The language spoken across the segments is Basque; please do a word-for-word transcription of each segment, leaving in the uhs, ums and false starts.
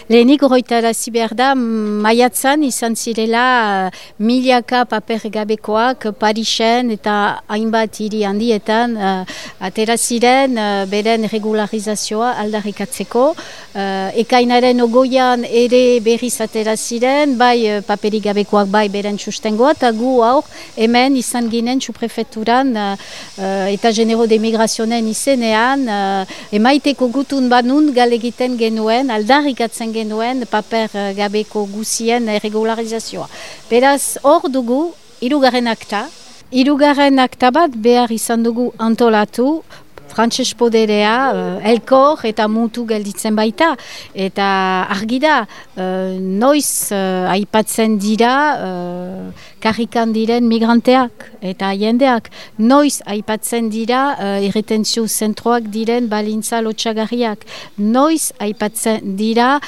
Lehenik horretarazi behar da, maiatzan izan zirela uh, milaka paper gabekoak Parisen eta hainbat hiri handietan uh, atera ziren uh, beren regularizazioa aldarrikatzeko. Uh, ekainaren ogoian ere berriz atera ziren, bai uh, paperik gabekoak bai beren sustengoa, eta gu aur hemen izan ginen suprefekturan uh, uh, eta genero de migrazionen izenean uh, emaiteko gutun banun galegiten genuen, aldarrikatzen genuen paper uh, gabeko guzien regularizazioa. Beraz, hor dugu, hirugarren akta. Hirugarren akta bat behar izan dugu antolatu, frantses poderea, uh, elkor eta mutu gelditzen baita. Eta argi da, uh, noiz uh, aipatzen dira uh, karrikan diren migranteak eta jendeak. Noiz aipatzen dira uh, erretentzio zentroak diren balintza lotxagarriak. Noiz aipatzen dira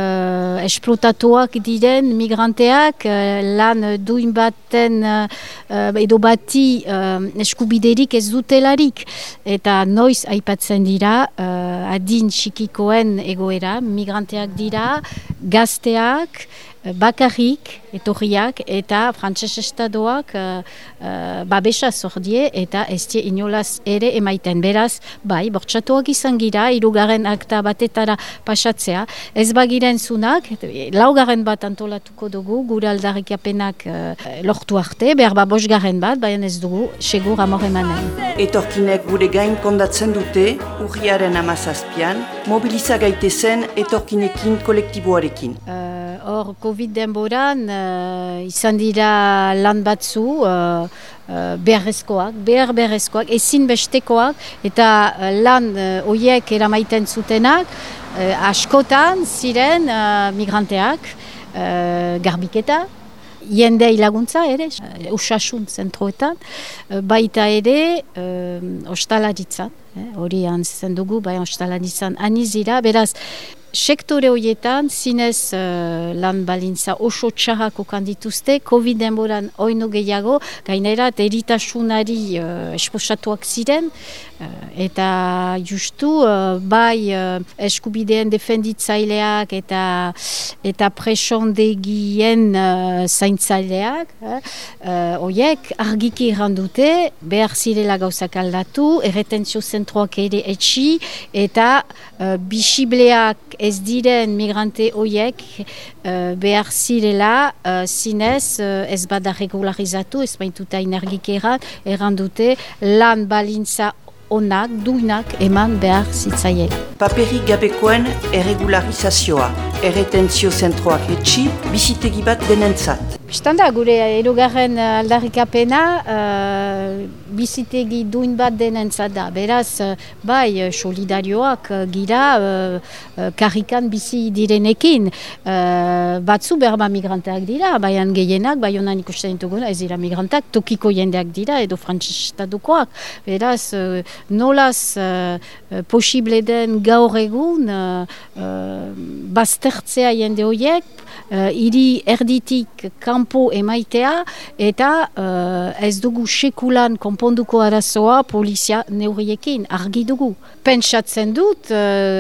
uh, esplotatuak diren migranteak uh, lan duin baten uh, edo bati uh, eskubiderik ez dutelarik. Eta noiz aipatzen dira uh, adin txikikoen egoera, migranteak dira, gazteak, bakarrik, etorriak eta frantses estadoak uh, uh, babesa zordie eta ez die inolaz ere emaiten. Beraz, bai, bortxatuak izan gira, hirugarren akta batetara pasatzea. Ez bagiren zunak, laugarren bat antolatuko dugu, gure aldarrikapenak uh, lortu arte, behar ba bosgarren bat, baina ez dugu, segur amor emanen. Etorkinek gure gain kondatzen dute, urriaren amazazpian, mobiliza gaitezen etorkinekin kolektiboarekin. Uh, Hor, Covid denboran, uh, izan dira lan batzu, uh, uh, beharrezkoak, behar beharrezkoak, ezin bestekoak, eta uh, lan uh, oiek eramaiten zutenak, uh, askotan ziren uh, migranteak, uh, garbiketa, jende laguntza ere, uh, osasun zentroetan, uh, baita ere, uh, ostalaritzan, hori eh, antzen dugu, bai ostalaritzan anizira, beraz, sektore horietan, zinez uh, lan balintza oso txarrak okan dituzte, Covid denboran oino gehiago, gainera eritasunari uh, esposatuak ziren, uh, eta justu uh, bai uh, eskubideen defenditzaileak eta eta presondegien uh, zaintzaileak, horiek uh, argiki errandute, behar zirela gauzak aldatu, erretentzio zentroak ere etxi, eta uh, bisibleak ez diren migrante horiek uh, behar zirela uh, zinez uh, ez bada regularizatu, ez baintuta inergikeran errandute lan balintza onak, duinak eman behar zitzaiela. Paperik gabekoen erregularizazioa, erretentzio zentroak etxi, bizitegi bat denentzat. Standa, gure erugarren aldarrikapena uh, bizitegi duin bat denentzat da. Beraz, uh, bai, solidarioak uh, gira uh, uh, karrikan bizi direnekin. Uh, batzu berba migranteak dira, baian gehienak, bai honan ikusten dituguna, ez dira migranteak, tokiko jendeak dira, edo frantses estadokoak. Beraz, uh, nolaz uh, posible den gaur egun uh, uh, baztertzea jende horiek, uh, hiri erditik kanpo emaitea, eta uh, ez dugu sekulan konponduko arazoa polizia neurriekin, argi dugu. Pentsatzen dut,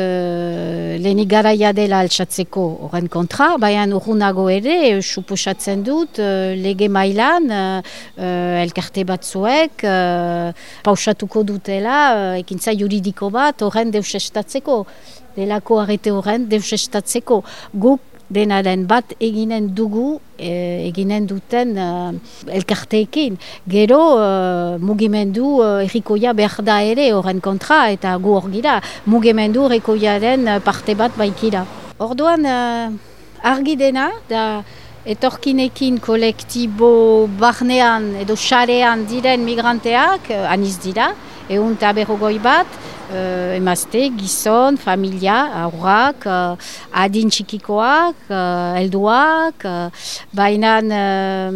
uh, lehenik garaia dela altsatzeko horren kontra, baina urrunago ere, suposatzen dut, uh, lege mailan, uh, uh, elkarte batzuek, uh, pausatuko dutela, uh, ekintza juridiko bat horren deusestatzeko, delako arrete horren deusestatzeko. Guk denaren bat eginen dugu, e, eginen duten uh, elkarteekin. Gero uh, mugimendu uh, errikoia behar da ere horren kontra, eta gu hor gira, mugimendu errikoiaren uh, parte bat baikira. Orduan uh, argi dena, da etorkinekin kolektibo barnean edo xarean diren migranteak, uh, aniz dira, egun eta berrogoi bat, Uh, emazte, gizon, familia, aurrak, uh, adin txikikoak, uh, helduak, uh, baina uh,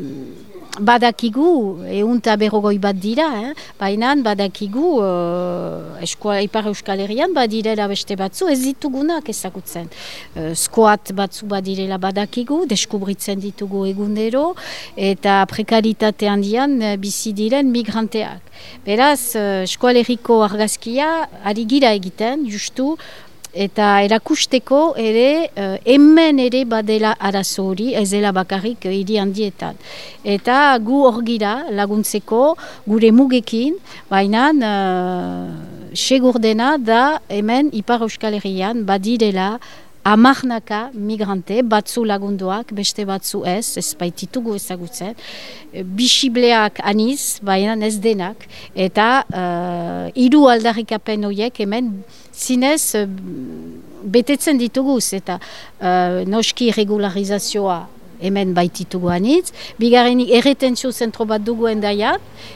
badakigu, egun eta berrogoi bat dira, eh? Baina badakigu, uh, eskola, Ipar Euskal Herrian badirela beste batzu, ez ditugunak ezagutzen. Uh, skoat batzu badirela badakigu, deskubritzen ditugu egunero, eta prekaritate handian uh, bizi diren migranteak. Beraz, uh, Eskola Herriko argazkia ari gira egiten, justu, eta erakusteko ere uh, hemen ere badela arazo hori, ez dela bakarrik uh, hiri handietan. Eta gu hor gira laguntzeko gure mugekin, baina uh, segur dena da hemen Ipar Euskal Herrian badirela hamarnaka migrante, batzu lagunduak, beste batzu ez, ez baititugu ezagutzen, bisibleak aniz, baina ez denak, eta uh, hiru aldarrikapen horiek hemen zinez uh, betetzen dituguz, eta uh, noski regularizazioa hemen baititugu anitz, bigarrenik erretentzio zentro bat dugu endaiat,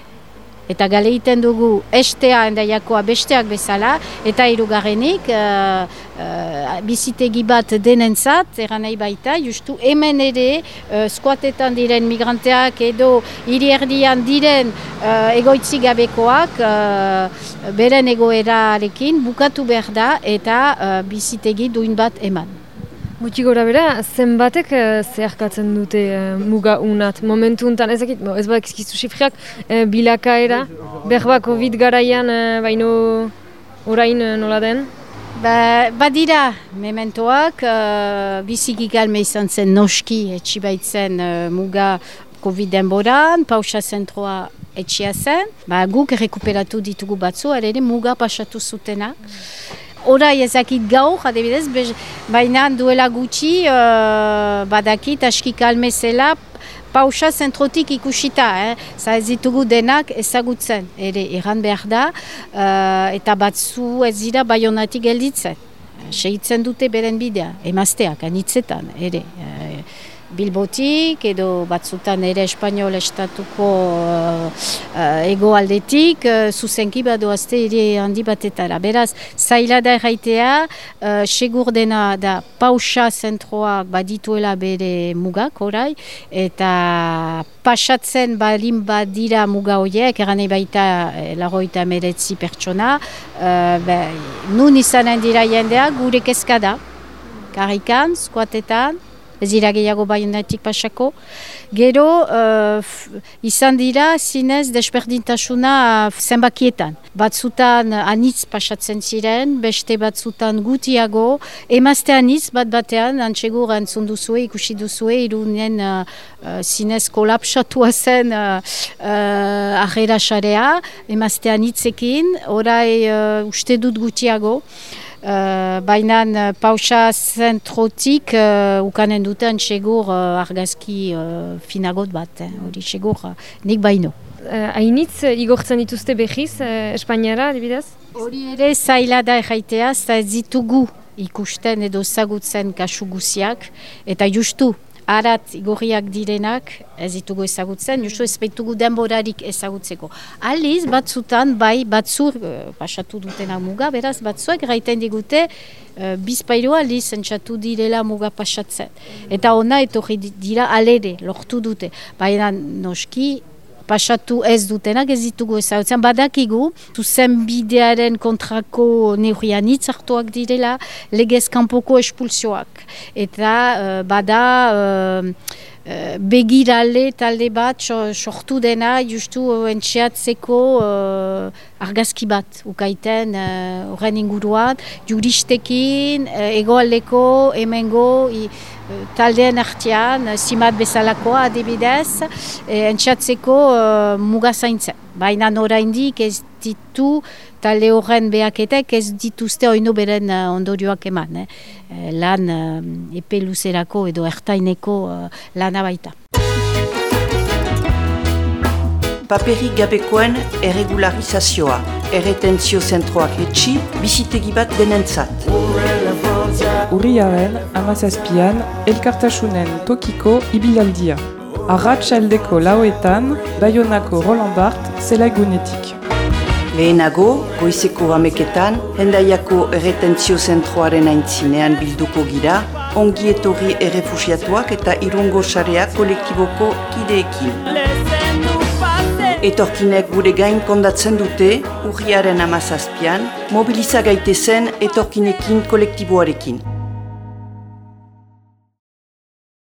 eta galeiten dugu estea endaiakoa besteak bezala, eta hirugarrenik uh, uh, bizitegi bat denentzat, eran nahi baita, justu hemen ere uh, skuatetan diren migranteak edo hiri erdian diren uh, egoitzi gabekoak uh, beren egoerarekin bukatu behar da eta uh, bizitegi duin bat eman. Gutxi gora bera, zenbatek uh, zeharkatzen dute uh, muga unat? Momentu untan, ezakit, bo, ez badak izkizu sifriak, uh, bilakaera, berba COVID garaian, uh, baino orain uh, nola den? Ba, badira, mementoak, uh, biziki galme izan zen noski etxibaitzen uh, muga COVID denboran, pausa zentroa etxia zen, ba, guk rekuperatu ditugu batzu, ere muga pasatu zutenak. Horai ezakit gaur, adibidez, baina duela gutxi uh, badakit aski kalmezela pausa zentrotik ikusita, eh? Za ez ditugu denak ezagutzen, ere erran behar da, uh, eta batzu ez dira Baionatik gelditzen. Segitzen dute beren bidea, emazteak, anitzetan, ere. Uh, Bilbotik edo batzutan ere Espainol estatuko uh, uh, egoaldetik uh, zuzenki badoazte ere handi batetara. Beraz, zaila da erraitea, uh, segur dena da pausa zentroak badituela bere mugak orai, eta pasatzen balin badira muga horiek, eranei baita eh, lagoita meretzi pertsona, uh, be, nun izanen dira jendeak gure kezka da, karrikan, skuatetan, ez dira gehiago Baionatik pasako. Gero, uh, izan dira zinez desberdintasuna zenbakietan. Batzutan anitz pasatzen ziren, beste batzutan gutiago, emazte anitz bat batean, antsegur entzun duzue, ikusi duzue, irunen uh, uh, zinez kolapsatua zen uh, uh, arrera xarea, emazte anitzekin, orai uh, uste dut gutiago. Uh, baina uh, pausa zentrotik uh, ukanen duten segur uh, argazki uh, finagot bat, hori eh, segur uh, nik baino. Uh, Ainitz igortzen dituzte behiz, uh, Espainiara, adibidez? Hori ere zaila da erraitea, ez ditugu ikusten edo zagutzen kasu guziak, eta justu arat igorriak direnak ez ditugu ezagutzen, justu ez baitugu denborarik ezagutzeko. Aliz, batzutan, bai, batzur, uh, pasatu dutena muga, beraz, batzuak erraiten digute, uh, bizpailu aliz entzatu direla muga pasatzen. Eta ona etorri dira alere, lortu dute. Baina noski, pasatu ez dutenak ez ditugu ezagutzen. Badakigu, zuzen bidearen kontrako neurrian hitzartuak direla, legez kanpoko espulsioak. Eta uh, bada uh, uh, begirale talde bat sortu dena justu entxeatzeko uh, argazki bat ukaiten horren uh, inguruan, juristekin, uh, egoaldeko, hemengo, i, taldeen artean, simat bezalakoa adibidez, e, entxatzeko uh, muga zaintzen. Baina oraindik ez ditu talde horren behaketek ez dituzte oino beren uh, ondorioak eman. Eh? Lan uh, epe luzerako edo ertaineko uh, lana baita. Paperik gabekoen erregularizazioa, erretentzio zentroak etxi, bizitegi bat denentzat. Urriaren hamazazpian elkartasunen tokiko ibilaldia. Arratsaldeko lauetan Baionako Roland Barthes zelaigunetik. Lehenago, goizeko hameketan, Hendaiako erretentzio zentroaren aintzinean bilduko gira, ongi etorri errefusiatuak eta Irungo sareak kolektiboko kideekin. Etorkinek gure gain kondatzen dute, urriaren hamazazpian, mobiliza gaitezen etorkinekin kolektiboarekin.